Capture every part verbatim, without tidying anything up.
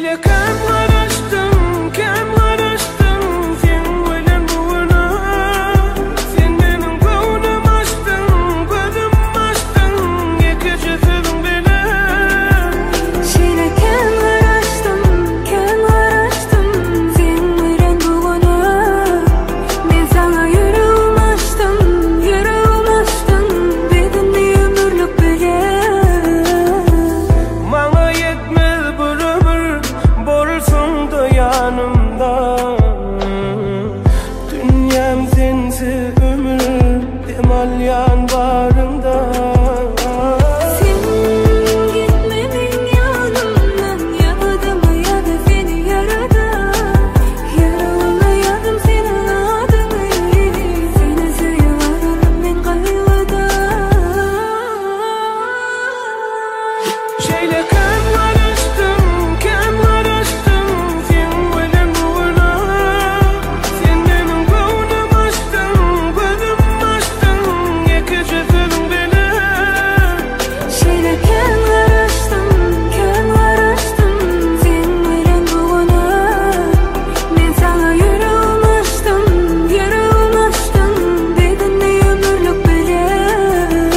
Şeyle kem karıştım, kem karıştım sen bilen bugüne. Sen benim gönlüm açtın, gözüm açtın iki cüzüm bilen. Şeyle kem karıştım, kem karıştım sen bilen bugüne. Men sana yüreğim açtım, yüreğim açtım bedeni ömürlük bilen. Bana yetmez bir ömür bolsun da yanımda. Dünyam sensiz ömür demal yan barında. Sen gitmedin yanımdan, yaradım ayadı seni yaradan. Yarama yadım senin adını, seni seviyorum ben kaygıdan. Şeyle kem karıştım, kem karıştım sen bilen bugüne. Sen benim gönlüm açtın, gözüm açtın iki cüzüm bilen. Şeyle kem karıştım, kem karıştım sen bilen bugüne. Men sana yüreğim açtım, yüreğim açtım bedeni ömürlük bilen.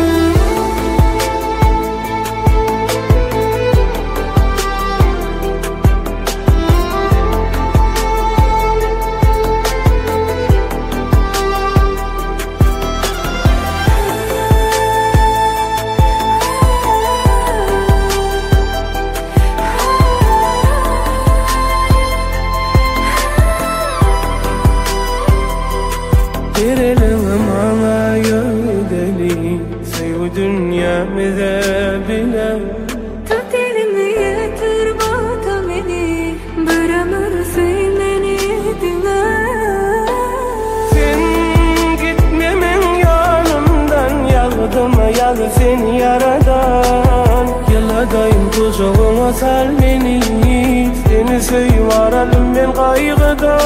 Girelim bana gidelim, sev dünyamıza bile. Tut elimi yeter bana beni, bir ömür sev beni dinle. Sen gitmemen yanımdan, yağdım ayalı seni yaradan. Yıladayım kucağıma sal beni, seni sevip aralım ben kaygıdan.